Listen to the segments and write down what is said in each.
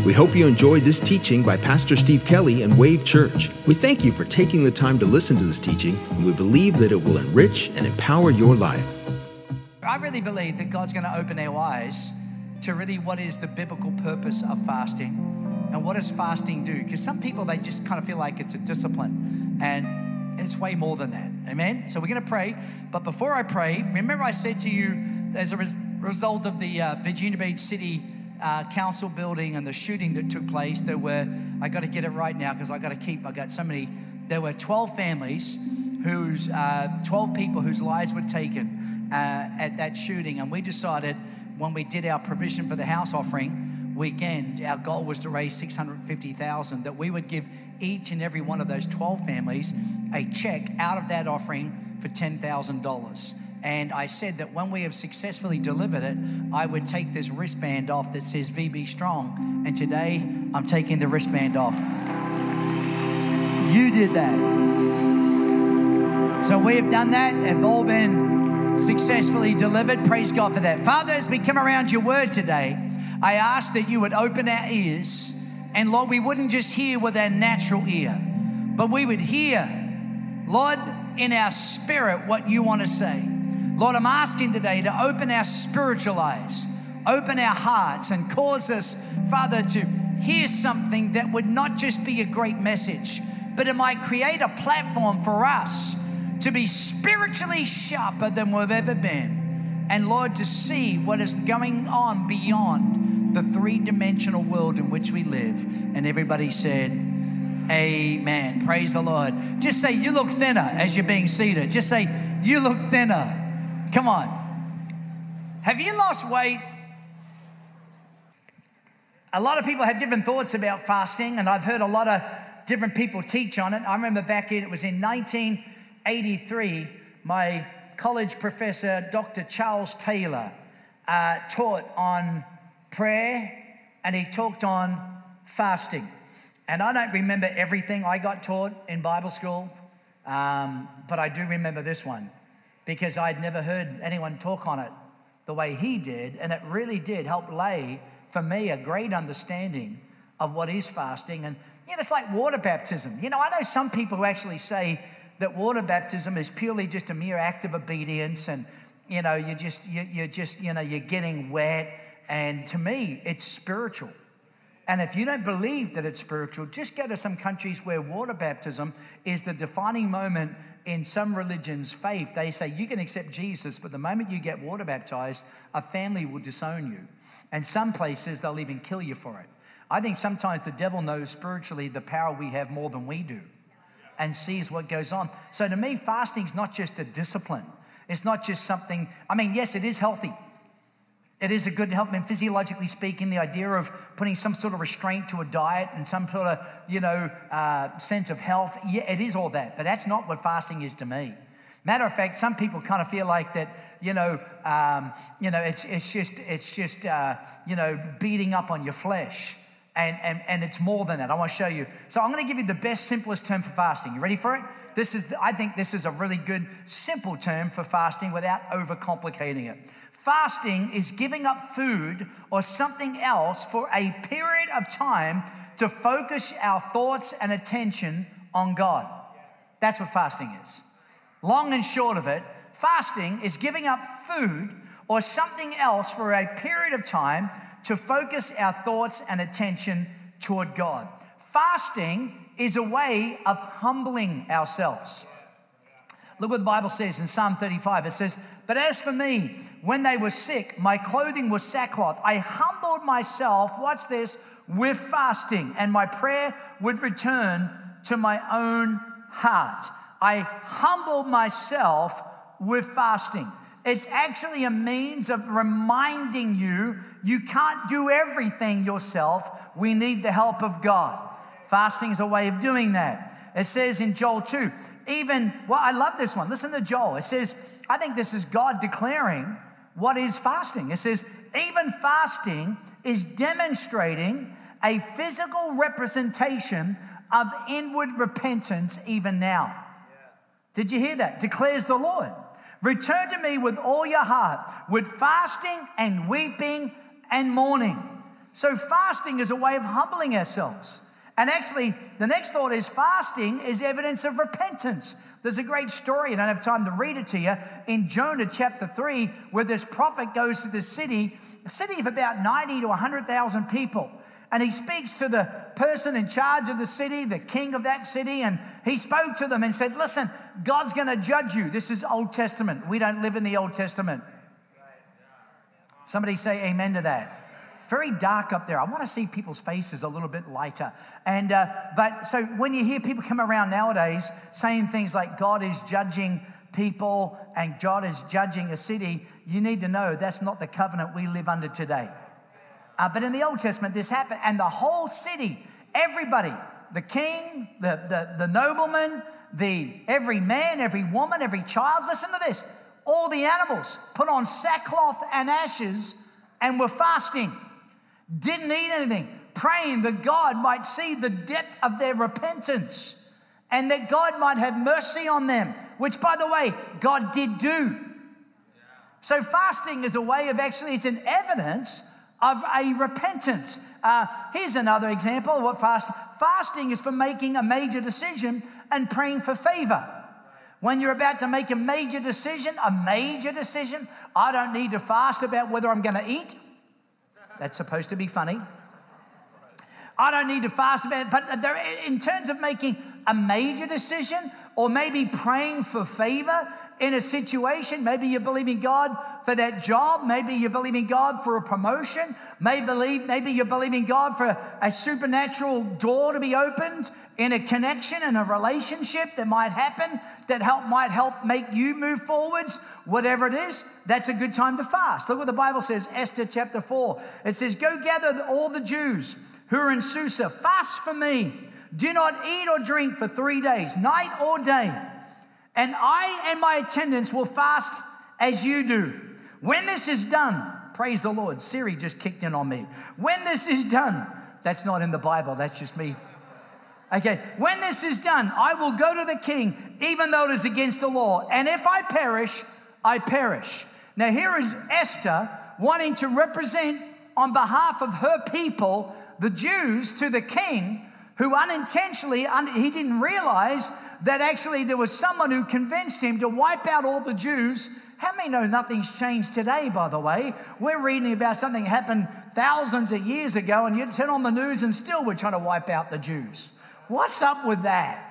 We hope you enjoyed this teaching by Pastor Steve Kelly and Wave Church. We thank you for taking the time to listen to this teaching, and we believe that it will enrich and empower your life. I really believe that God's going to open our eyes to really what is the biblical purpose of fasting and what does fasting do? Because some people, they just kind of feel like it's a discipline, and it's way more than that. Amen? So we're going to pray. But before I pray, remember I said to you, as a result of the Virginia Beach City Council building and the shooting that took place, there were, I got to get it right now because I got so many, there were 12 families 12 people whose lives were taken at that shooting. And we decided when we did our provision for the house offering weekend, our goal was to raise $650,000, that we would give each and every one of those 12 families a check out of that offering for $10,000. And I said that when we have successfully delivered it, I would take this wristband off that says VB Strong. And today, I'm taking the wristband off. You did that. So we have done that. Have all been successfully delivered. Praise God for that. Father, as we come around your word today, I ask that you would open our ears. And Lord, we wouldn't just hear with our natural ear, but we would hear, Lord, in our spirit what you want to say. Lord, I'm asking today to open our spiritual eyes, open our hearts, and cause us, Father, to hear something that would not just be a great message, but it might create a platform for us to be spiritually sharper than we've ever been. And Lord, to see what is going on beyond the three-dimensional world in which we live. And everybody said, amen. Praise the Lord. Just say, you look thinner as you're being seated. Just say, you look thinner. Come on. Have you lost weight? A lot of people have different thoughts about fasting, and I've heard a lot of different people teach on it. I remember it was in 1983, my college professor, Dr. Charles Taylor, taught on prayer, and he talked on fasting. And I don't remember everything I got taught in Bible school, but I do remember this one, because I'd never heard anyone talk on it the way he did, and it really did help lay for me a great understanding of what is fasting. And it's like water baptism. I know some people who actually say that water baptism is purely just a mere act of obedience, and you're getting wet. And to me, it's spiritual. And if you don't believe that it's spiritual, just go to some countries where water baptism is the defining moment in some religions' faith. They say you can accept Jesus, but the moment you get water baptized, a family will disown you. And some places, they'll even kill you for it. I think sometimes the devil knows spiritually the power we have more than we do and sees what goes on. So to me, fasting's not just a discipline. It's not just something, yes, it is healthy. It is a good help, and physiologically speaking, the idea of putting some sort of restraint to a diet and some sort of, sense of health. Yeah, it is all that, but that's not what fasting is to me. Matter of fact, some people kind of feel like that, it's just beating up on your flesh, and it's more than that. I want to show you. So I'm going to give you the best, simplest term for fasting. You ready for it? I think this is a really good, simple term for fasting without overcomplicating it. Fasting is giving up food or something else for a period of time to focus our thoughts and attention on God. That's what fasting is. Long and short of it, fasting is giving up food or something else for a period of time to focus our thoughts and attention toward God. Fasting is a way of humbling ourselves. Look what the Bible says in Psalm 35. It says, but as for me, when they were sick, my clothing was sackcloth. I humbled myself, watch this, with fasting, and my prayer would return to my own heart. I humbled myself with fasting. It's actually a means of reminding you can't do everything yourself. We need the help of God. Fasting is a way of doing that. It says in Joel 2, I love this one. Listen to Joel. It says, I think this is God declaring what is fasting. It says, even fasting is demonstrating a physical representation of inward repentance even now. Yeah. Did you hear that? Declares the Lord. Return to me with all your heart, with fasting and weeping and mourning. So fasting is a way of humbling ourselves. And actually, the next thought is fasting is evidence of repentance. There's a great story, and I don't have time to read it to you, in Jonah chapter 3, where this prophet goes to this city, a city of about 90 to 100,000 people. And he speaks to the person in charge of the city, the king of that city, and he spoke to them and said, listen, God's going to judge you. This is Old Testament. We don't live in the Old Testament. Somebody say amen to that. Very dark up there. I want to see people's faces a little bit lighter. And but so when you hear people come around nowadays saying things like God is judging people and God is judging a city, you need to know that's not the covenant we live under today. But in the Old Testament, this happened, and the whole city, everybody, the king, the nobleman, every man, every woman, every child, listen to this, all the animals put on sackcloth and ashes and were fasting. Didn't eat anything, praying that God might see the depth of their repentance and that God might have mercy on them, which, by the way, God did do. So fasting is a way of it's an evidence of a repentance. Here's another example of what fasting is for making a major decision and praying for favor. When you're about to make a major decision, I don't need to fast about whether I'm going to eat. That's supposed to be funny. I don't need to fast about it, but in terms of making a major decision or maybe praying for favor in a situation, maybe you're believing God for that job, maybe you're believing God for a promotion, maybe you're believing God for a supernatural door to be opened in a connection and a relationship that might happen that might help make you move forwards. Whatever it is, that's a good time to fast. Look what the Bible says, Esther chapter 4. It says, go gather all the Jews who are in Susa, fast for me. Do not eat or drink for 3 days, night or day. And I and my attendants will fast as you do. When this is done, praise the Lord. Siri just kicked in on me. When this is done, that's not in the Bible, that's just me. Okay, when this is done, I will go to the king, even though it is against the law. And if I perish, I perish. Now here is Esther wanting to represent on behalf of her people, the Jews, to the king, who unintentionally, he didn't realize that actually there was someone who convinced him to wipe out all the Jews. How many know nothing's changed today, by the way? We're reading about something that happened thousands of years ago, and you turn on the news and still we're trying to wipe out the Jews. What's up with that?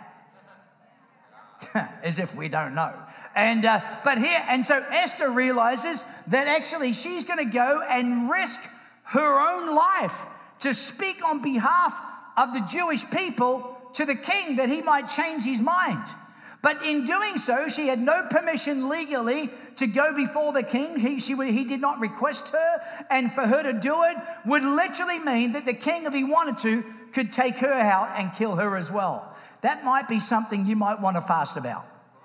As if we don't know. And so Esther realizes that actually she's going to go and risk her own life to speak on behalf of the Jewish people to the king that he might change his mind. But in doing so, she had no permission legally to go before the king. He did not request her, and for her to do it would literally mean that the king, if he wanted to, could take her out and kill her as well. That might be something you might want to fast about.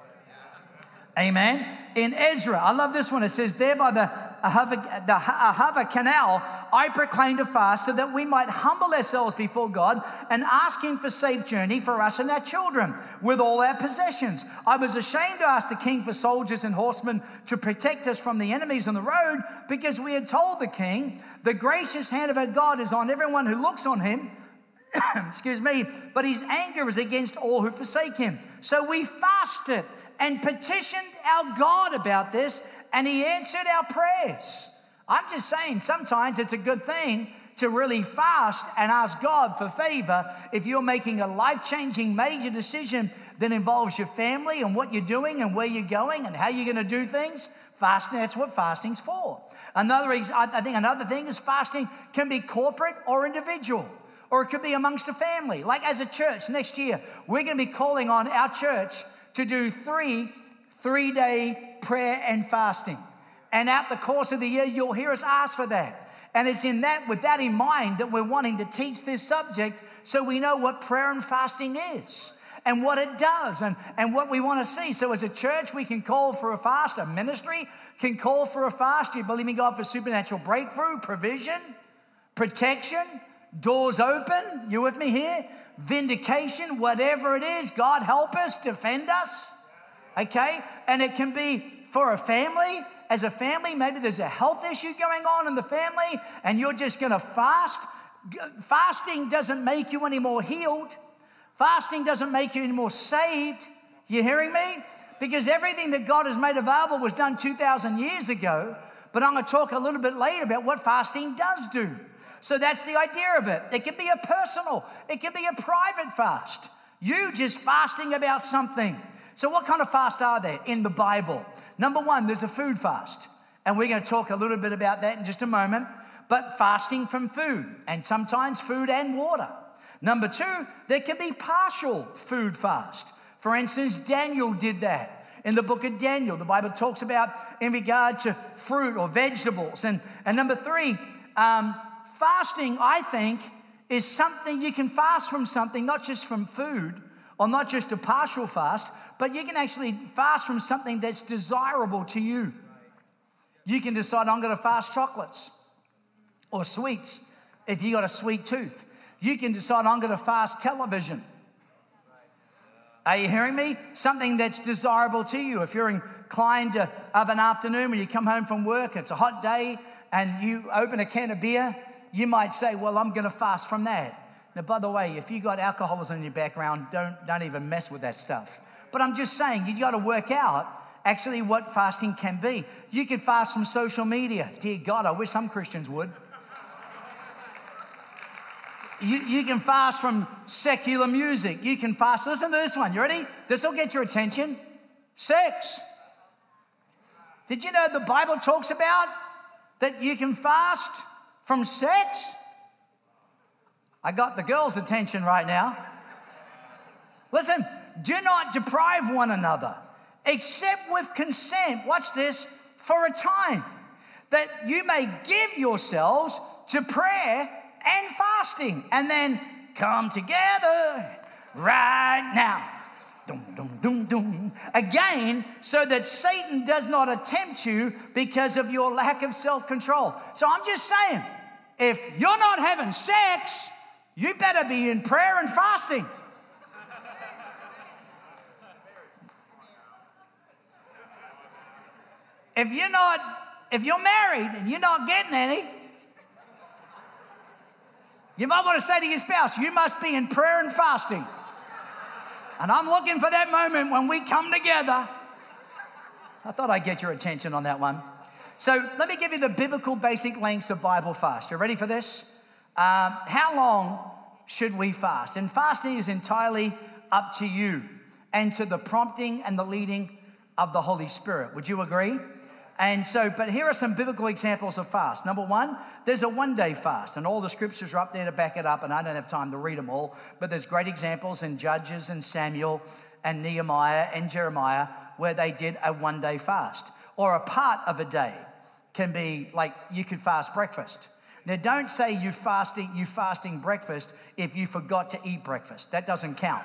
Amen. In Ezra, I love this one. It says, there by the Ahava canal, I proclaimed a fast so that we might humble ourselves before God and ask him for safe journey for us and our children with all our possessions. I was ashamed to ask the king for soldiers and horsemen to protect us from the enemies on the road, because we had told the king, the gracious hand of our God is on everyone who looks on him. Excuse me, but his anger is against all who forsake him. So we fasted and petitioned our God about this, and he answered our prayers. I'm just saying, sometimes it's a good thing to really fast and ask God for favor if you're making a life-changing major decision that involves your family and what you're doing and where you're going and how you're going to do things. Fasting, that's what fasting's for. I think another thing is fasting can be corporate or individual, or it could be amongst a family. Like as a church, next year, we're going to be calling on our church to do three-day prayer and fasting. And out the course of the year, you'll hear us ask for that. And it's with that in mind that we're wanting to teach this subject so we know what prayer and fasting is and what it does and what we want to see. So as a church, we can call for a fast. A ministry can call for a fast. You believe in God for supernatural breakthrough, provision, protection, doors open. You with me here? Vindication, whatever it is, God help us, defend us, okay? And it can be for a family, as a family, maybe there's a health issue going on in the family and you're just going to fast. Fasting doesn't make you any more healed. Fasting doesn't make you any more saved. You hearing me? Because everything that God has made available was done 2,000 years ago. But I'm going to talk a little bit later about what fasting does do. So that's the idea of it. It can be a personal, it can be a private fast. You just fasting about something. So what kind of fast are there in the Bible? Number one, there's a food fast. And we're going to talk a little bit about that in just a moment. But fasting from food, and sometimes food and water. Number two, there can be partial food fast. For instance, Daniel did that. In the book of Daniel, the Bible talks about in regard to fruit or vegetables. And number three, fasting, I think, is something you can fast from something, not just from food or not just a partial fast, but you can actually fast from something that's desirable to you. You can decide, I'm going to fast chocolates or sweets if you got a sweet tooth. You can decide, I'm going to fast television. Are you hearing me? Something that's desirable to you. If you're inclined to have an afternoon when you come home from work, it's a hot day, and you open a can of beer, you might say, well, I'm going to fast from that. Now, by the way, if you got alcoholism in your background, don't even mess with that stuff. But I'm just saying, you got to work out actually what fasting can be. You can fast from social media. Dear God, I wish some Christians would. You can fast from secular music. You can fast. Listen to this one. You ready? This will get your attention. Sex. Did you know the Bible talks about that you can fast from sex? I got the girls' attention right now. Listen, do not deprive one another, except with consent. Watch this. For a time, that you may give yourselves to prayer and fasting, and then come together right now. Dum, dum, dum, dum. Again, so that Satan does not tempt you because of your lack of self-control. So I'm just saying, if you're not having sex, you better be in prayer and fasting. If you're married and you're not getting any, you might want to say to your spouse, you must be in prayer and fasting. And I'm looking for that moment when we come together. I thought I'd get your attention on that one. So let me give you the biblical basic lengths of Bible fast. You ready for this? How long should we fast? And fasting is entirely up to you and to the prompting and the leading of the Holy Spirit. Would you agree? And so, but here are some biblical examples of fast. Number one, there's a one-day fast, and all the scriptures are up there to back it up, and I don't have time to read them all, but there's great examples in Judges and Samuel and Nehemiah and Jeremiah where they did a one-day fast. Or a part of a day can be like you could fast breakfast. Now, don't say you fasting breakfast if you forgot to eat breakfast. That doesn't count.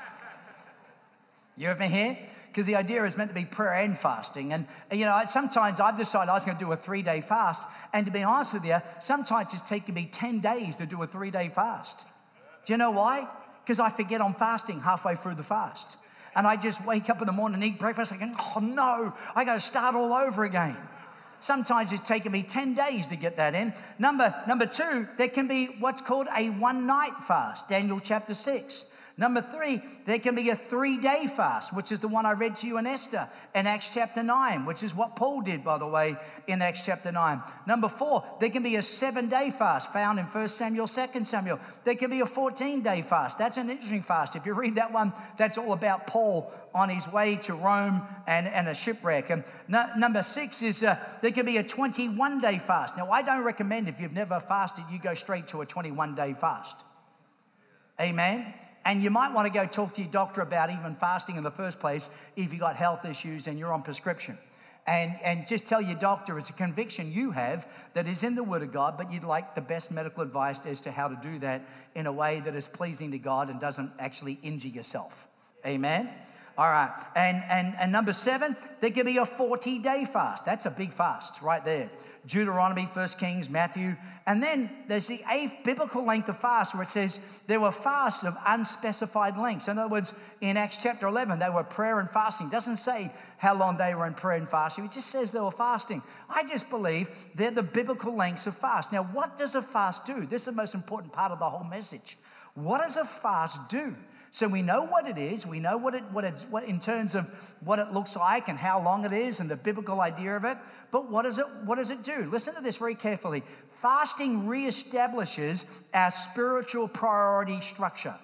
You ever hear? Because the idea is meant to be prayer and fasting. And, you know, sometimes I've decided I was going to do a 3-day fast. And to be honest with you, sometimes it's taken me 10 days to do a 3-day fast. Do you know why? Because I forget I'm fasting halfway through the fast. And I just wake up in the morning and eat breakfast. I go, oh no, I got to start all over again. Sometimes it's taken me 10 days to get that in. Number two, there can be what's called a one-night fast, Daniel chapter 6. Number 3, there can be a 3-day fast, which is the one I read to you in Esther in Acts chapter 9, which is what Paul did, by the way, in Acts chapter 9. Number 4, there can be a 7-day fast found in 1 Samuel, 2 Samuel. There can be a 14-day fast. That's an interesting fast. If you read that one, that's all about Paul on his way to Rome and a shipwreck. And number 6 is there can be a 21-day fast. Now, I don't recommend if you've never fasted, you go straight to a 21-day fast. Amen? And you might want to go talk to your doctor about even fasting in the first place if you've got health issues and you're on prescription. And just tell your doctor it's a conviction you have that is in the Word of God, but you'd like the best medical advice as to how to do that in a way that is pleasing to God and doesn't actually injure yourself. Amen? All right. And number 7, there can be a 40-day fast. That's a big fast right there. Deuteronomy, 1 Kings, Matthew. And then there's the 8th biblical length of fast where it says there were fasts of unspecified lengths. In other words, in Acts chapter 11, they were prayer and fasting. It doesn't say how long they were in prayer and fasting. It just says they were fasting. I just believe they're the biblical lengths of fast. Now, what does a fast do? This is the most important part of the whole message. What does a fast do? So we know what it is. We know what in terms of what it looks like and how long it is and the biblical idea of it. But what does it do? Listen to this very carefully. Fasting reestablishes our spiritual priority structure.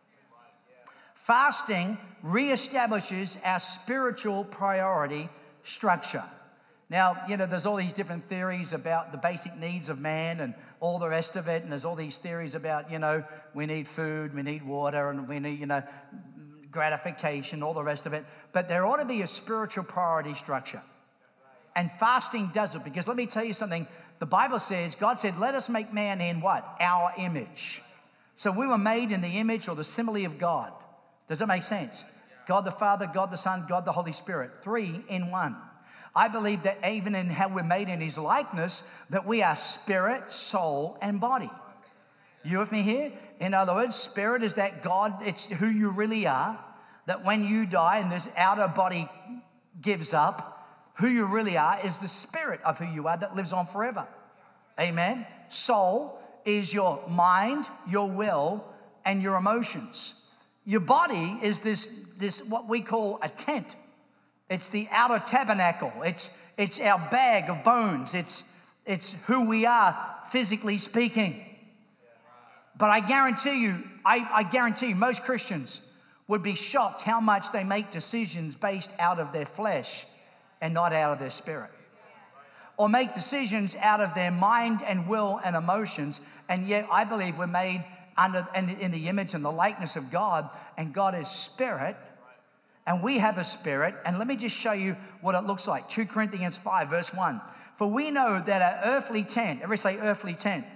Fasting reestablishes our spiritual priority structure. Now, there's all these different theories about the basic needs of man and all the rest of it. And there's all these theories about, we need food, we need water, and we need, gratification, all the rest of it. But there ought to be a spiritual priority structure. And fasting does it, because let me tell you something. The Bible says, God said, let us make man in what? Our image. So we were made in the image or the simile of God. Does that make sense? God the Father, God the Son, God the Holy Spirit. 3 in 1. I believe that even in how we're made in his likeness, that we are spirit, soul, and body. You with me here? In other words, spirit is that God, it's who you really are, that when you die and this outer body gives up, who you really are is the spirit of who you are that lives on forever. Amen? Soul is your mind, your will, and your emotions. Your body is this what we call a tent. It's the outer tabernacle. It's our bag of bones. It's who we are physically speaking. But I guarantee you, most Christians would be shocked how much they make decisions based out of their flesh and not out of their spirit. Or make decisions out of their mind and will and emotions. And yet I believe we're made in the image and the likeness of God, and God is spirit. And we have a spirit, and let me just show you what it looks like. 2 Corinthians 5, verse 1. For we know that our earthly tent, everybody say earthly tent,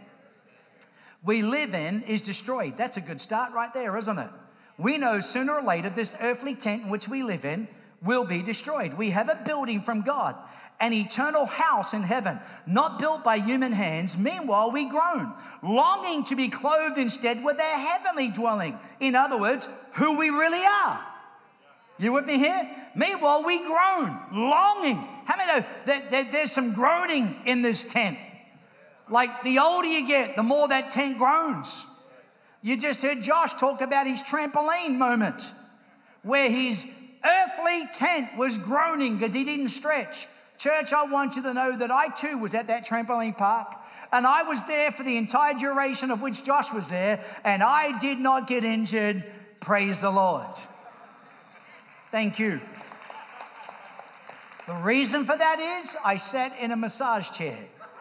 we live in is destroyed. That's a good start right there, isn't it? We know sooner or later this earthly tent in which we live in will be destroyed. We have a building from God, an eternal house in heaven, not built by human hands. Meanwhile, we groan, longing to be clothed instead with our heavenly dwelling. In other words, who we really are. You with me here? Meanwhile, we groan, longing. How many know that there's some groaning in this tent? Like the older you get, the more that tent groans. You just heard Josh talk about his trampoline moment where his earthly tent was groaning because he didn't stretch. Church, I want you to know that I too was at that trampoline park, and I was there for the entire duration of which Josh was there, and I did not get injured. Praise the Lord. Thank you. The reason for that is I sat in a massage chair.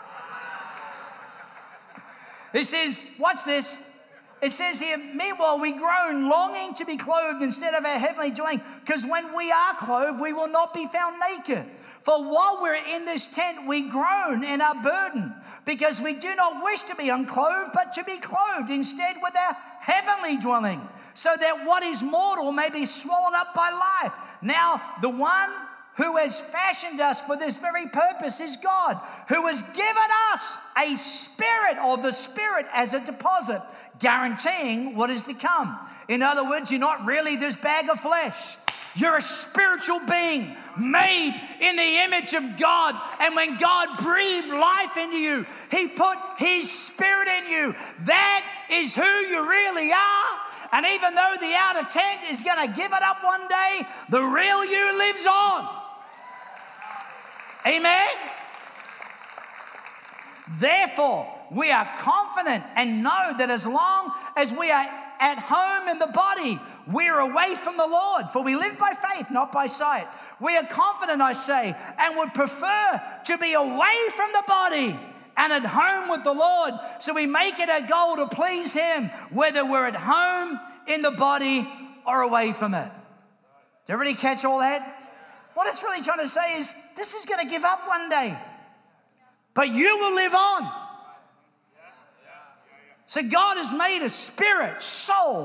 It says, watch this. It says here, meanwhile we groan, longing to be clothed instead of our heavenly dwelling, because when we are clothed, we will not be found naked. For while we're in this tent, we groan and are burdened, because we do not wish to be unclothed, but to be clothed instead with our heavenly dwelling, so that what is mortal may be swallowed up by life. Now, the one who has fashioned us for this very purpose is God, who has given us a spirit, or the Spirit as a deposit, guaranteeing what is to come. In other words, you're not really this bag of flesh. You're a spiritual being made in the image of God. And when God breathed life into you, He put His Spirit in you. That is who you really are. And even though the outer tent is going to give it up one day, the real you lives on. Amen? Therefore, we are confident and know that as long as we are at home in the body, we are away from the Lord. For we live by faith, not by sight. We are confident, I say, and would prefer to be away from the body and at home with the Lord. So we make it a goal to please Him, whether we're at home in the body or away from it. Did everybody catch all that? What it's really trying to say is, this is going to give up one day, but you will live on. So God has made a spirit, soul,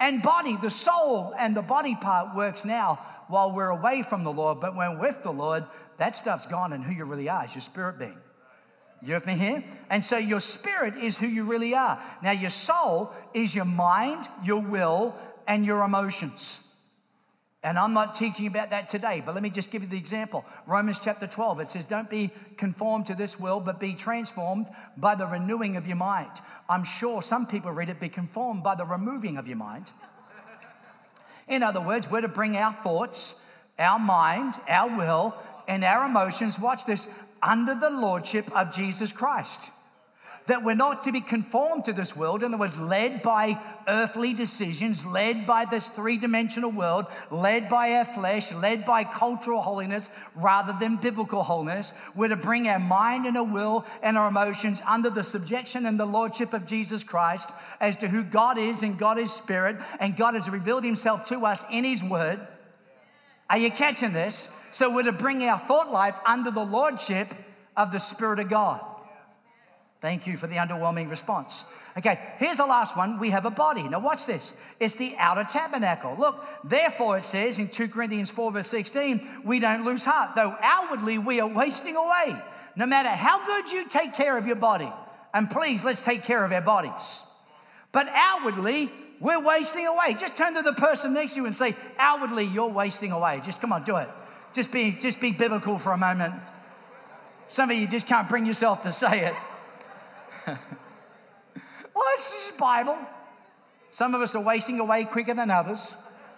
and body. The soul and the body part works now while we're away from the Lord, but when we're with the Lord, that stuff's gone, and who you really are is your spirit being. You with me here? And so your spirit is who you really are. Now your soul is your mind, your will, and your emotions. And I'm not teaching about that today, but let me just give you the example. Romans chapter 12, it says, don't be conformed to this world, but be transformed by the renewing of your mind. I'm sure some people read it, be conformed by the removing of your mind. In other words, we're to bring our thoughts, our mind, our will, and our emotions, watch this, under the lordship of Jesus Christ. That we're not to be conformed to this world, in other words, led by earthly decisions, led by this three-dimensional world, led by our flesh, led by cultural holiness rather than biblical holiness. We're to bring our mind and our will and our emotions under the subjection and the lordship of Jesus Christ as to who God is, and God is spirit, and God has revealed himself to us in his word. Are you catching this? So we're to bring our thought life under the lordship of the Spirit of God. Thank you for the underwhelming response. Okay, here's the last one. We have a body. Now watch this. It's the outer tabernacle. Look, therefore it says in 2 Corinthians 4 verse 16, we don't lose heart, though outwardly we are wasting away. No matter how good you take care of your body, and please, let's take care of our bodies. But outwardly, we're wasting away. Just turn to the person next to you and say, outwardly, you're wasting away. Just come on, do it. Just be biblical for a moment. Some of you just can't bring yourself to say it. Well, it's just Bible. Some of us are wasting away quicker than others.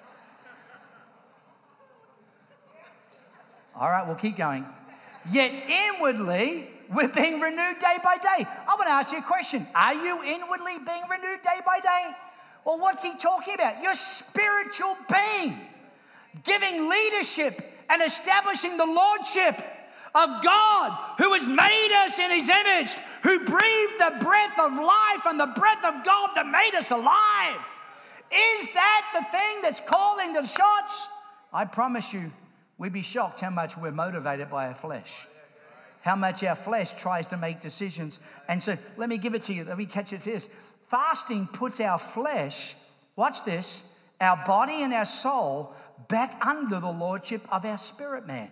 All right, we'll keep going. Yet inwardly, we're being renewed day by day. I want to ask you a question. Are you inwardly being renewed day by day? Well, what's he talking about? Your spiritual being, giving leadership and establishing the lordship of God, who has made us in his image, who breathed the breath of life and the breath of God that made us alive. Is that the thing that's calling the shots? I promise you, we'd be shocked how much we're motivated by our flesh. How much our flesh tries to make decisions. And so let me give it to you. Let me catch it this. Fasting puts our flesh, watch this, our body and our soul back under the lordship of our spirit man.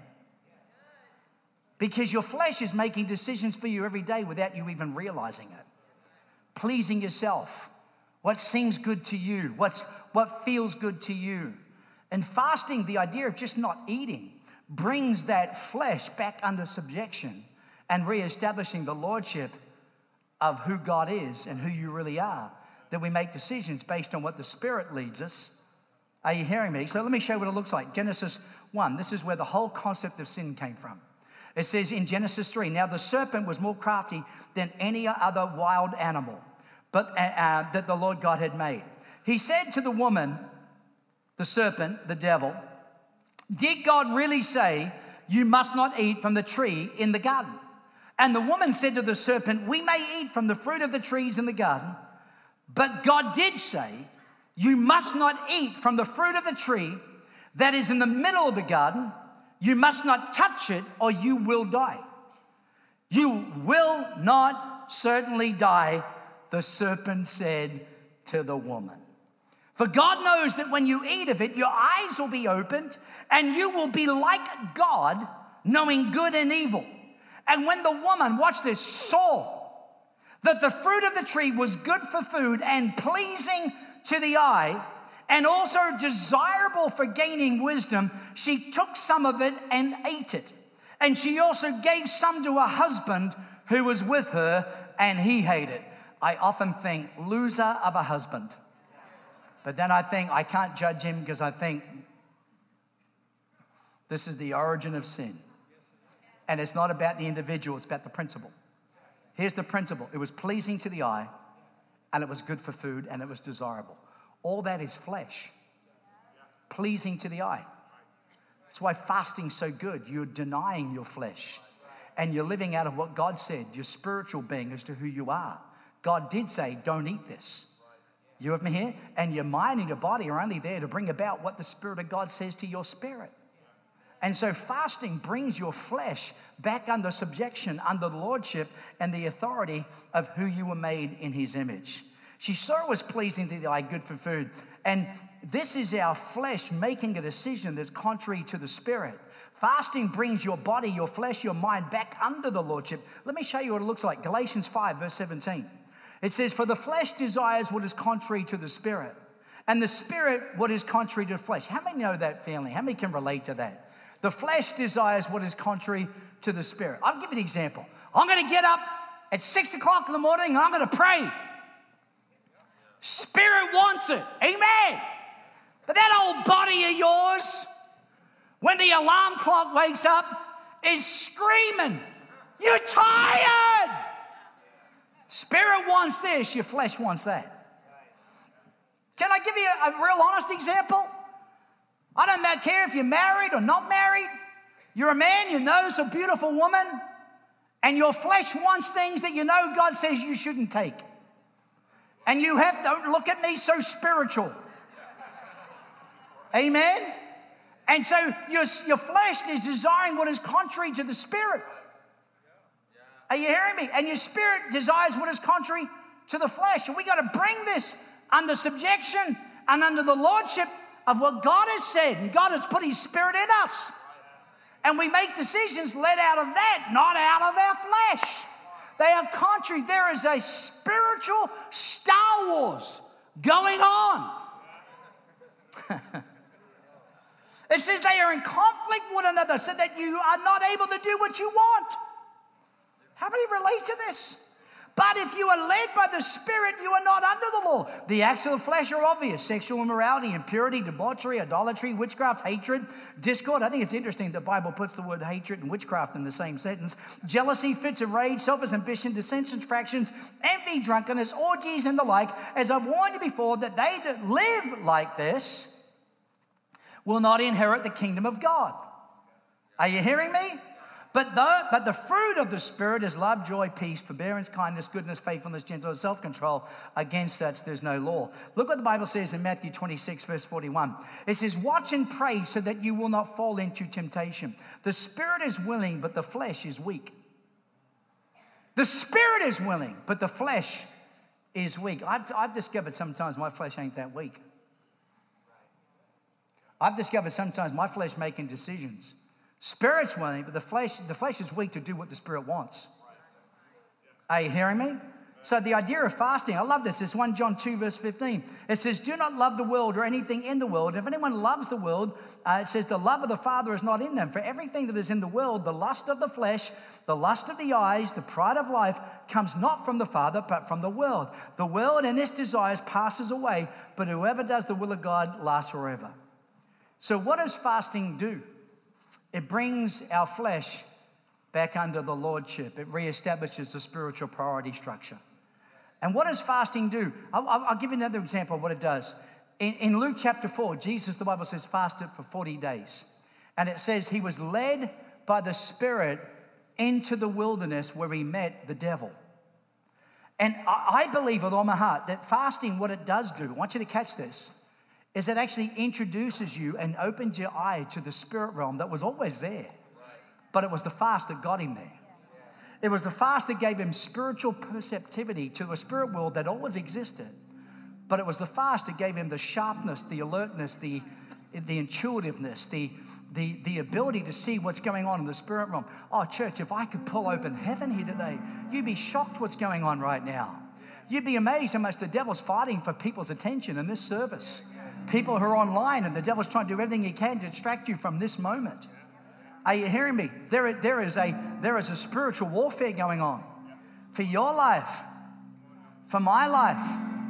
Because your flesh is making decisions for you every day without you even realizing it. Pleasing yourself. What seems good to you. What feels good to you. And fasting, the idea of just not eating, brings that flesh back under subjection and reestablishing the lordship of who God is and who you really are. That we make decisions based on what the Spirit leads us. Are you hearing me? So let me show you what it looks like. Genesis 1, this is where the whole concept of sin came from. It says in Genesis 3, now the serpent was more crafty than any other wild animal that the Lord God had made. He said to the woman, the serpent, the devil, did God really say you must not eat from the tree in the garden? And the woman said to the serpent, we may eat from the fruit of the trees in the garden, but God did say you must not eat from the fruit of the tree that is in the middle of the garden. You must not touch it or you will die. You will not certainly die, the serpent said to the woman. For God knows that when you eat of it, your eyes will be opened and you will be like God, knowing good and evil. And when the woman, watch this, saw that the fruit of the tree was good for food and pleasing to the eye, and also desirable for gaining wisdom, she took some of it and ate it. And she also gave some to her husband who was with her, and he ate it. I often think, loser of a husband. But then I think, I can't judge him because I think this is the origin of sin. And it's not about the individual, it's about the principle. Here's the principle. It was pleasing to the eye, and it was good for food, and it was desirable. All that is flesh, pleasing to the eye. That's why fasting's so good. You're denying your flesh and you're living out of what God said, your spiritual being as to who you are. God did say, don't eat this. You with me here? And your mind and your body are only there to bring about what the Spirit of God says to your spirit. And so fasting brings your flesh back under subjection, under the lordship and the authority of who you were made in his image. She saw it was pleasing to the eye, good for food. And this is our flesh making a decision that's contrary to the Spirit. Fasting brings your body, your flesh, your mind back under the Lordship. Let me show you what it looks like. Galatians 5, verse 17. It says, for the flesh desires what is contrary to the Spirit, and the Spirit what is contrary to the flesh. How many know that feeling? How many can relate to that? The flesh desires what is contrary to the Spirit. I'll give you an example. I'm going to get up at 6 o'clock in the morning and I'm going to pray. Spirit wants it. Amen. But that old body of yours, when the alarm clock wakes up, is screaming. You're tired. Spirit wants this. Your flesh wants that. Can I give you a real honest example? I don't care if you're married or not married. You're a man, you notice a beautiful woman, and your flesh wants things that you know God says you shouldn't take. And you have, don't look at me so spiritual. Amen? And so your flesh is desiring what is contrary to the Spirit. Are you hearing me? And your spirit desires what is contrary to the flesh. And we got to bring this under subjection and under the lordship of what God has said. And God has put his Spirit in us. And we make decisions led out of that, not out of our flesh. They are contrary. There is a spiritual Star Wars going on. It says they are in conflict with one another so that you are not able to do what you want. How many relate to this? But if you are led by the Spirit, you are not under the law. The acts of the flesh are obvious. Sexual immorality, impurity, debauchery, idolatry, witchcraft, hatred, discord. I think it's interesting the Bible puts the word hatred and witchcraft in the same sentence. Jealousy, fits of rage, selfish ambition, dissensions, fractions, envy, drunkenness, orgies, and the like. As I've warned you before, that they that live like this will not inherit the kingdom of God. Are you hearing me? But the fruit of the Spirit is love, joy, peace, forbearance, kindness, goodness, faithfulness, gentleness, self-control. Against such there's no law. Look what the Bible says in Matthew 26, verse 41. It says, watch and pray so that you will not fall into temptation. The Spirit is willing, but the flesh is weak. The Spirit is willing, but the flesh is weak. I've discovered sometimes my flesh ain't that weak. I've discovered sometimes my flesh making decisions. Spirit's willing, but the flesh is weak to do what the Spirit wants. Are you hearing me? So the idea of fasting, I love this. It's 1 John 2, verse 15. It says, do not love the world or anything in the world. If anyone loves the world, it says the love of the Father is not in them. For everything that is in the world, the lust of the flesh, the lust of the eyes, the pride of life, comes not from the Father, but from the world. The world and its desires passes away, but whoever does the will of God lasts forever. So what does fasting do? It brings our flesh back under the lordship. It reestablishes the spiritual priority structure. And what does fasting do? I'll give you another example of what it does. In Luke chapter 4, Jesus, the Bible says, fasted for 40 days. And it says he was led by the Spirit into the wilderness where he met the devil. And I believe with all my heart that fasting, what it does do, I want you to catch this, is it actually introduces you and opens your eye to the spirit realm that was always there. But it was the fast that got him there. It was the fast that gave him spiritual perceptivity to a spirit world that always existed. But it was the fast that gave him the sharpness, the alertness, the intuitiveness, the ability to see what's going on in the spirit realm. Oh, church, if I could pull open heaven here today, you'd be shocked what's going on right now. You'd be amazed how much the devil's fighting for people's attention in this service. People who are online, and the devil's trying to do everything he can to distract you from this moment. Are you hearing me? There is a spiritual warfare going on for your life, for my life.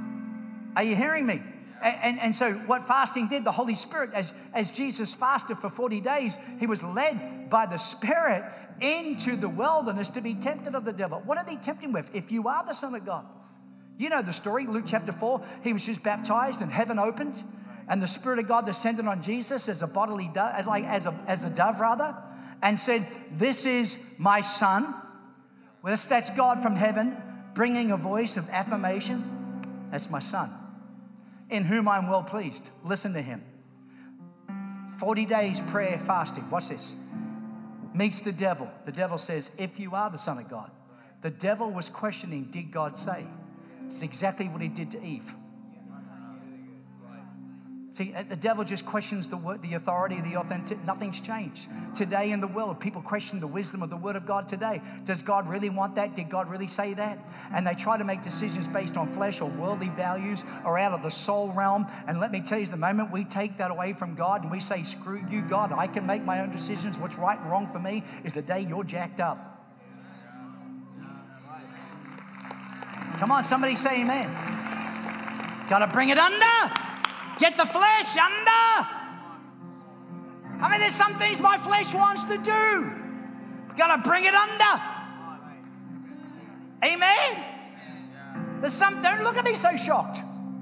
Are you hearing me? And so what fasting did, the Holy Spirit, as Jesus fasted for 40 days, he was led by the Spirit into the wilderness to be tempted of the devil. What did he tempt him with? If you are the Son of God. You know the story, Luke chapter 4. He was just baptized and heaven opened. And the Spirit of God descended on Jesus as a bodily dove, as a dove rather, and said, "This is my Son." Well, that's God from heaven bringing a voice of affirmation. That's my Son, in whom I'm well pleased. Listen to him. 40 days prayer, fasting. Watch this. Meets the devil. The devil says, "If you are the Son of God." The devil was questioning, did God say? It's exactly what he did to Eve. See, the devil just questions the authority, the authentic. Nothing's changed. Today in the world, people question the wisdom of the word of God today. Does God really want that? Did God really say that? And they try to make decisions based on flesh or worldly values or out of the soul realm. And let me tell you, the moment we take that away from God and we say, screw you, God, I can make my own decisions. What's right and wrong for me is the day you're jacked up. Come on, somebody say amen. Got to bring it under. Get the flesh under. I mean, there's some things my flesh wants to do. Got to bring it under. Amen. There's some, don't look at me so shocked.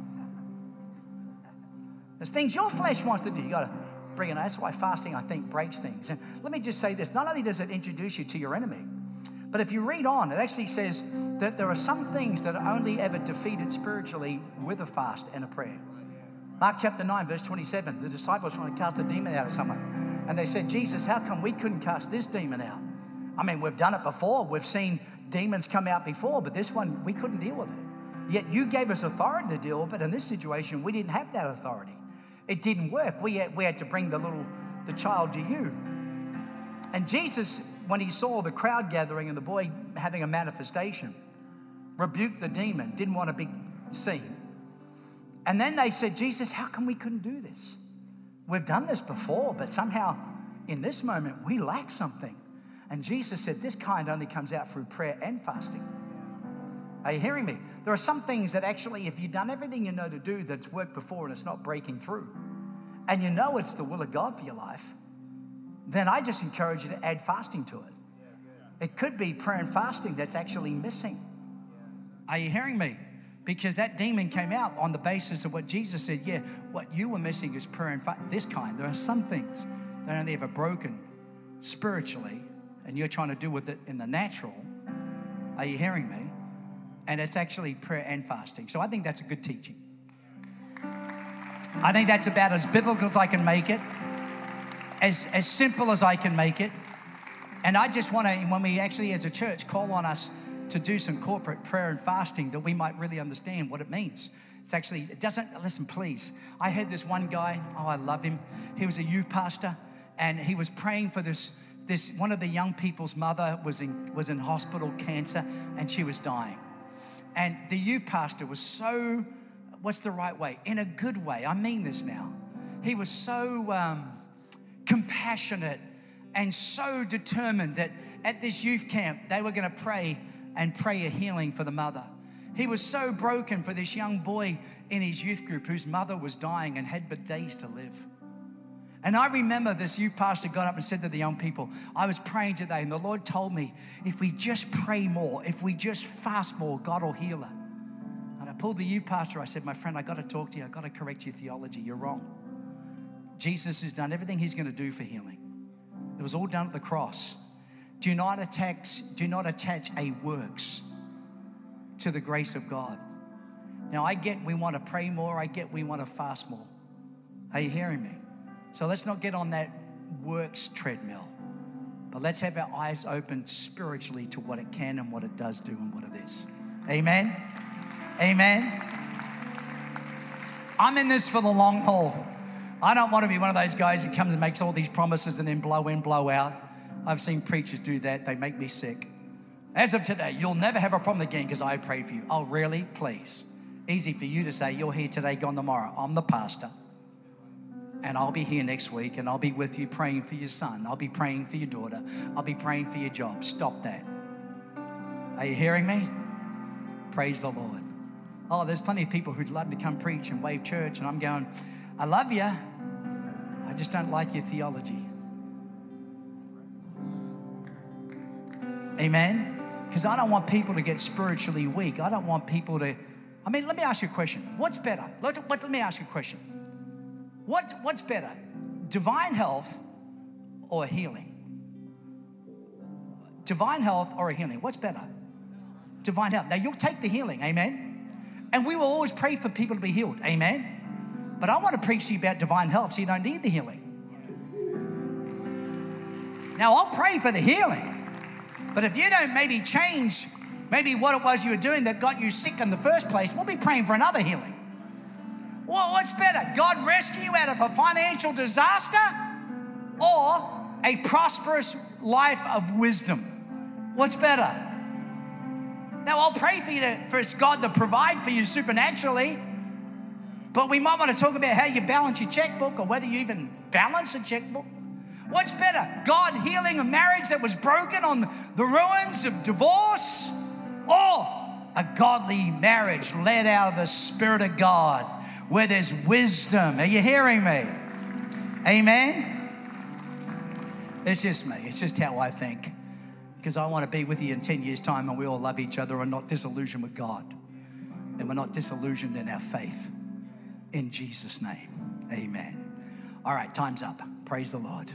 There's things your flesh wants to do. You got to bring it under. That's why fasting, I think, breaks things. And let me just say this. Not only does it introduce you to your enemy, but if you read on, it actually says that there are some things that are only ever defeated spiritually with a fast and a prayer. Mark chapter 9, verse 27, the disciples trying to cast a demon out of someone. And they said, Jesus, how come we couldn't cast this demon out? I mean, we've done it before. We've seen demons come out before, but this one, we couldn't deal with it. Yet you gave us authority to deal with it. In this situation, we didn't have that authority. It didn't work. We had to bring the child to you. And Jesus, when he saw the crowd gathering and the boy having a manifestation, rebuked the demon, didn't want a big scene. And then they said, Jesus, how come we couldn't do this? We've done this before, but somehow in this moment we lack something. And Jesus said, this kind only comes out through prayer and fasting. Are you hearing me? There are some things that actually, if you've done everything you know to do that's worked before and it's not breaking through, and you know it's the will of God for your life, then I just encourage you to add fasting to it. It could be prayer and fasting that's actually missing. Are you hearing me? Because that demon came out on the basis of what Jesus said. Yeah, what you were missing is prayer and fasting. This kind. There are some things that are only ever broken spiritually, and you're trying to do with it in the natural. Are you hearing me? And it's actually prayer and fasting. So I think that's a good teaching. I think that's about as biblical as I can make it, as simple as I can make it. And I just want to, when we actually as a church call on us to do some corporate prayer and fasting, that we might really understand what it means. It's actually, it doesn't, listen, please. I had this one guy, oh, I love him. He was a youth pastor, and he was praying for this one of the young people's mother was in hospital, cancer, and she was dying. And the youth pastor was so, what's the right way? In a good way, I mean this now. He was so compassionate and so determined that at this youth camp, they were going to pray a healing for the mother. He was so broken for this young boy in his youth group whose mother was dying and had but days to live. And I remember this youth pastor got up and said to the young people, I was praying today and the Lord told me, if we just pray more, if we just fast more, God will heal her. And I pulled the youth pastor, I said, my friend, I got to talk to you. I got to correct your theology. You're wrong. Jesus has done everything he's going to do for healing. It was all done at the cross. Do not attach a works to the grace of God. Now, I get we want to pray more. I get we want to fast more. Are you hearing me? So let's not get on that works treadmill, but let's have our eyes open spiritually to what it can and what it does do and what it is. Amen? Amen? I'm in this for the long haul. I don't want to be one of those guys that comes and makes all these promises and then blow in, blow out. I've seen preachers do that. They make me sick. As of today, you'll never have a problem again because I prayed for you. Oh, really? Please. Easy for you to say, you're here today, gone tomorrow. I'm the pastor. And I'll be here next week and I'll be with you praying for your son. I'll be praying for your daughter. I'll be praying for your job. Stop that. Are you hearing me? Praise the Lord. Oh, there's plenty of people who'd love to come preach and Wave Church. And I'm going, I love you. I just don't like your theology. Amen? Because I don't want people to get spiritually weak. I don't want people to, let me ask you a question. What's better? Let me ask you a question. What's better? Divine health or healing? Divine health or a healing? What's better? Divine health. Now, you'll take the healing. Amen? And we will always pray for people to be healed. Amen? But I want to preach to you about divine health so you don't need the healing. Now, I'll pray for the healing. But if you don't maybe change Maybe what it was you were doing that got you sick in the first place. We'll be praying for another healing. Well, what's better? God rescue you out of a financial disaster or a prosperous life of wisdom? What's better? Now, I'll pray for you for God to provide for you supernaturally, but we might want to talk about how you balance your checkbook or whether you even balance a checkbook. What's better? God healing a marriage that was broken on the ruins of divorce, or a godly marriage led out of the Spirit of God where there's wisdom? Are you hearing me? Amen? It's just me. It's just how I think. Because I want to be with you in 10 years' time and we all love each other and not disillusioned with God. And we're not disillusioned in our faith. In Jesus' name, amen. All right, time's up. Praise the Lord.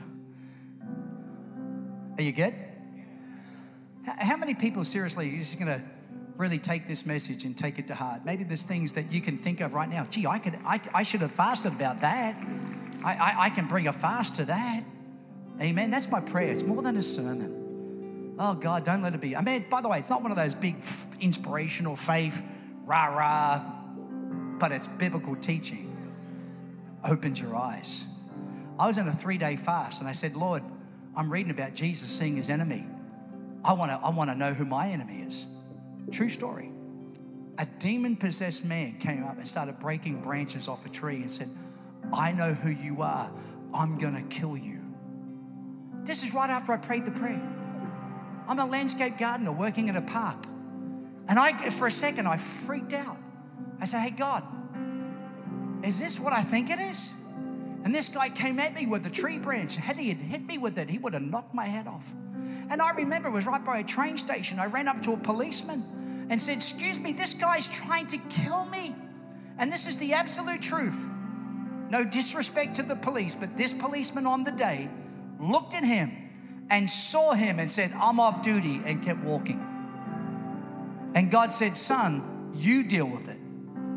Are you good? How many people, seriously, are just going to really take this message and take it to heart? Maybe there's things that you can think of right now. Gee, I should have fasted about that. I can bring a fast to that. Amen. That's my prayer. It's more than a sermon. Oh, God, don't let it be. I mean, by the way, it's not one of those big inspirational faith, rah-rah, but it's biblical teaching. Opens your eyes. I was in a 3-day fast, and I said, Lord, I'm reading about Jesus seeing his enemy. I want to know who my enemy is. True story. A demon-possessed man came up and started breaking branches off a tree and said, I know who you are. I'm going to kill you. This is right after I prayed the prayer. I'm a landscape gardener working in a park. And for a second, I freaked out. I said, hey, God, is this what I think it is? And this guy came at me with a tree branch. Had he hit me with it, he would have knocked my head off. And I remember it was right by a train station. I ran up to a policeman and said, excuse me, this guy's trying to kill me. And this is the absolute truth. No disrespect to the police, but this policeman on the day looked at him and saw him and said, I'm off duty, and kept walking. And God said, son, you deal with it.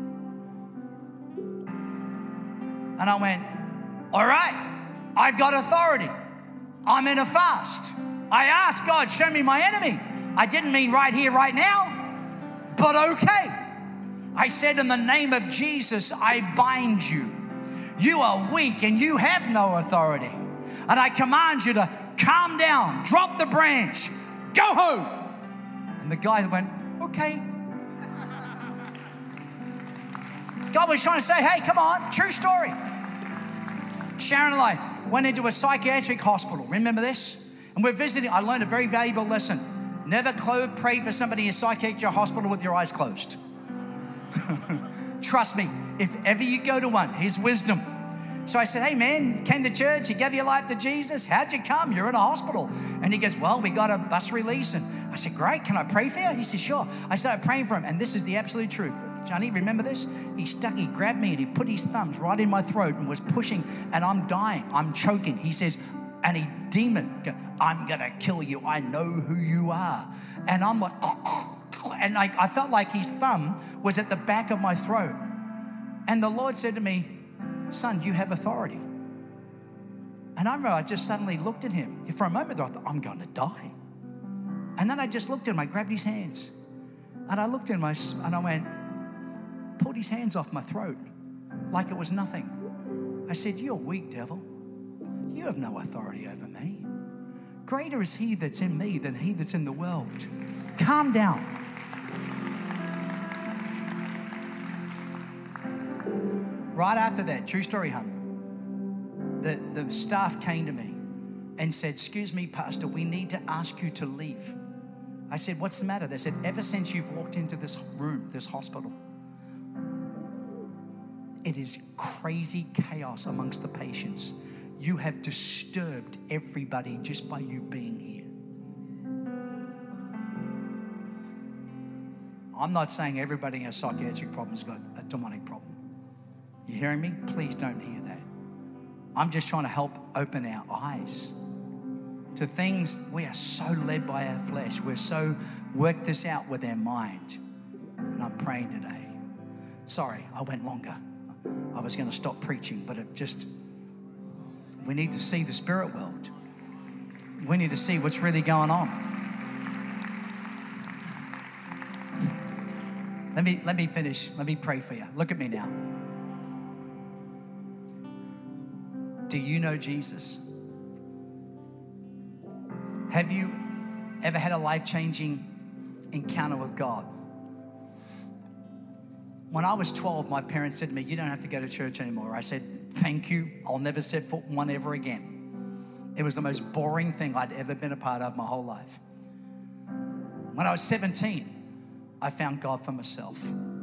And I went, all right, I've got authority. I'm in a fast. I asked God, show me my enemy. I didn't mean right here, right now, but okay. I said, in the name of Jesus, I bind you. You are weak and you have no authority. And I command you to calm down, drop the branch, go home. And the guy went, okay. God was trying to say, hey, come on, true story. Sharon and I went into a psychiatric hospital. Remember this? And we're visiting. I learned a very valuable lesson. Never pray for somebody in a psychiatric hospital with your eyes closed. Trust me, if ever you go to one, here's wisdom. So I said, hey man, you came to church, you gave your life to Jesus. How'd you come? You're in a hospital. And he goes, well, we got a bus release. And I said, great, can I pray for you? He said, sure. I started praying for him. And this is the absolute truth. Johnny, remember this? He grabbed me and he put his thumbs right in my throat and was pushing, and I'm dying, I'm choking. He says, demon, I'm gonna kill you. I know who you are. And I'm like, and I felt like his thumb was at the back of my throat. And the Lord said to me, son, you have authority. And I remember I just suddenly looked at him. For a moment, I thought, I'm going to die. And then I just looked at him. I grabbed his hands. And I looked at him and I went, pulled his hands off my throat like it was nothing. I said, you're weak, devil. You have no authority over me. Greater is he that's in me than he that's in the world. Calm down. Right after that, true story, the staff came to me and said, excuse me, Pastor, we need to ask you to leave. I said, what's the matter? They said, ever since you've walked into this room, this hospital, it is crazy chaos amongst the patients. You have disturbed everybody just by you being here. I'm not saying everybody in a psychiatric problem has got a demonic problem. You hearing me? Please don't hear that. I'm just trying to help open our eyes to things. We are so led by our flesh. We're so worked this out with our mind. And I'm praying today. Sorry, I went longer. I was going to stop preaching, but we need to see the spirit world. We need to see what's really going on. Let me finish. Let me pray for you. Look at me now. Do you know Jesus? Have you ever had a life-changing encounter with God? When I was 12, my parents said to me, you don't have to go to church anymore. I said, thank you. I'll never set foot in one ever again. It was the most boring thing I'd ever been a part of my whole life. When I was 17, I found God for myself.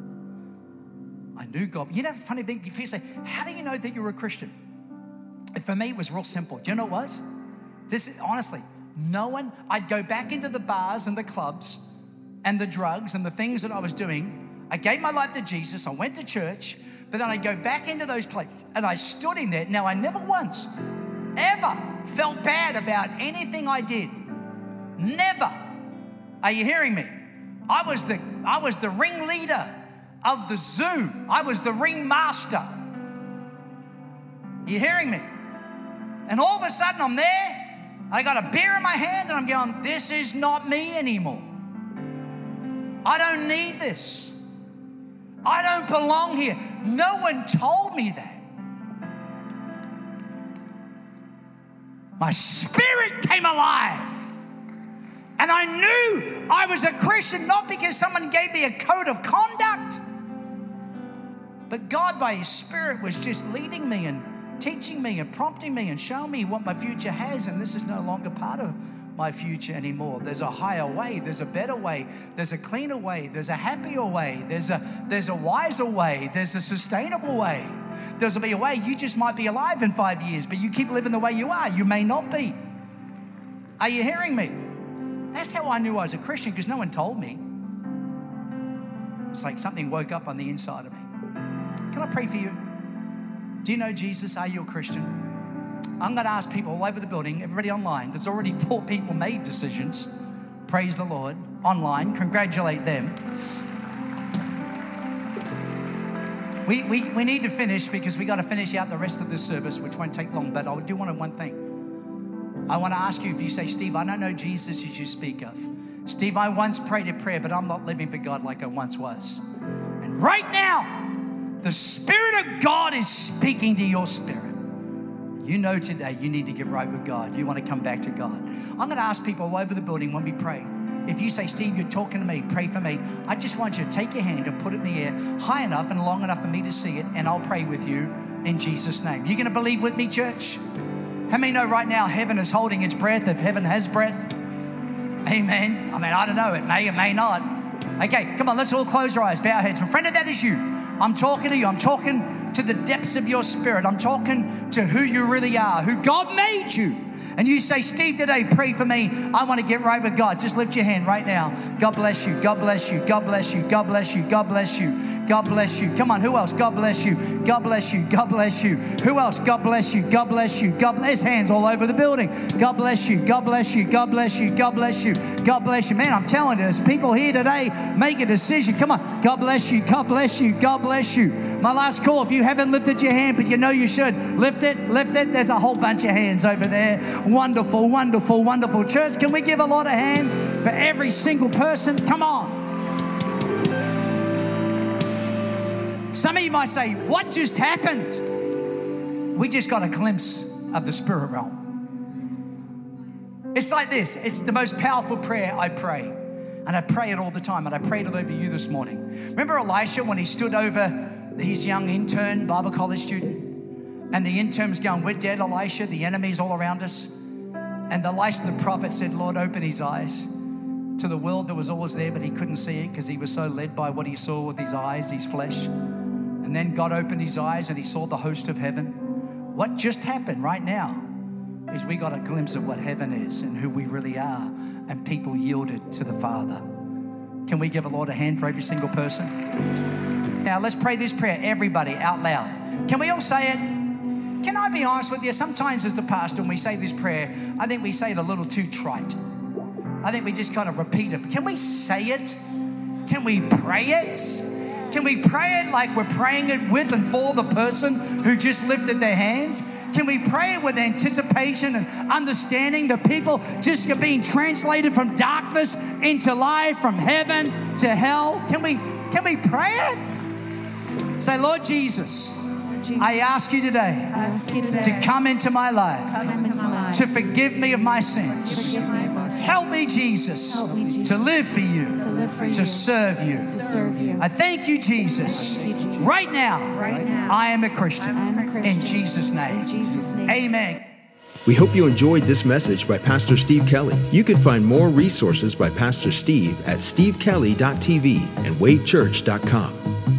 I knew God. You know, the funny thing, people say, how do you know that you're a Christian? And for me, it was real simple. Do you know what it was? This is, honestly, no one, I'd go back into the bars and the clubs and the drugs and the things that I was doing. I gave my life to Jesus. I went to church, but then I go back into those places and I stood in there. Now, I never once, ever felt bad about anything I did. Never. Are you hearing me? I was the ringleader of the zoo. I was the ringmaster. You hearing me? And all of a sudden I'm there. I got a beer in my hand and I'm going, this is not me anymore. I don't need this. I don't belong here. No one told me that. My spirit came alive. And I knew I was a Christian, not because someone gave me a code of conduct, but God by His Spirit was just leading me and teaching me and prompting me and showing me what my future has, and this is no longer part of my future anymore. There's a higher way, there's a better way, there's a cleaner way, there's a happier way, there's a wiser way, there's a sustainable way. There'll be a way you just might be alive in 5 years, but you keep living the way you are, you may not be. Are you hearing me? That's how I knew I was a Christian, because no one told me. It's like something woke up on the inside of me. Can I pray for you? Do you know Jesus? Are you a Christian? I'm going to ask people all over the building, everybody online. There's already 4 people made decisions. Praise the Lord. Online. Congratulate them. We need to finish because we got to finish out the rest of this service, which won't take long, but I do want one thing. I want to ask you, if you say, Steve, I don't know Jesus as you speak of. Steve, I once prayed a prayer, but I'm not living for God like I once was. And right now, the Spirit of God is speaking to your spirit. You know today you need to get right with God. You want to come back to God. I'm going to ask people all over the building when we pray. If you say, Steve, you're talking to me, pray for me. I just want you to take your hand and put it in the air high enough and long enough for me to see it, and I'll pray with you in Jesus' name. You going to believe with me, church? How many know right now heaven is holding its breath if heaven has breath? Amen. I mean, I don't know. It may not. Okay, come on, let's all close our eyes, bow our heads. My friend, if that is you, I'm talking to you. I'm talking to the depths of your spirit. I'm talking to who you really are, who God made you. And you say, Steve, today, pray for me. I want to get right with God. Just lift your hand right now. God bless you. God bless you. God bless you. God bless you. God bless you. God bless you. Come on, who else? God bless you. God bless you. God bless you. Who else? God bless you. God bless you. God bless. There's hands all over the building. God bless you. God bless you. God bless you. God bless you. God bless you. Man, I'm telling you, there's people here today. Make a decision. Come on. God bless you. God bless you. God bless you. My last call. If you haven't lifted your hand, but you know you should, lift it. Lift it. There's a whole bunch of hands over there. Wonderful, wonderful, wonderful. Church, can we give a lot of hand for every single person? Come on. Some of you might say, what just happened? We just got a glimpse of the spirit realm. It's like this. It's the most powerful prayer I pray. And I pray it all the time. And I prayed it over you this morning. Remember Elisha when he stood over his young intern, Bible college student? And the intern's going, we're dead, Elisha. The enemy's all around us. And Elisha the prophet said, Lord, open his eyes to the world that was always there, but he couldn't see it because he was so led by what he saw with his eyes, his flesh. And then God opened his eyes and he saw the host of heaven. What just happened right now is we got a glimpse of what heaven is and who we really are, and people yielded to the Father. Can we give a Lord a hand for every single person? Now let's pray this prayer, everybody, out loud. Can we all say it? Can I be honest with you? Sometimes as a pastor, when we say this prayer, I think we say it a little too trite. I think we just kind of repeat it. But can we say it? Can we pray it? Can we pray it like we're praying it with and for the person who just lifted their hands? Can we pray it with anticipation and understanding the people just being translated from darkness into life, from heaven to hell? Can Can we pray it? Say, Lord Jesus, I ask you today to come into my life, to forgive me of my sins. Help me, Jesus, to live for you, to serve you. I thank you, Jesus. Right now, I am a Christian. In Jesus' name. Amen. We hope you enjoyed this message by Pastor Steve Kelly. You can find more resources by Pastor Steve at stevekelly.tv and wavechurch.com.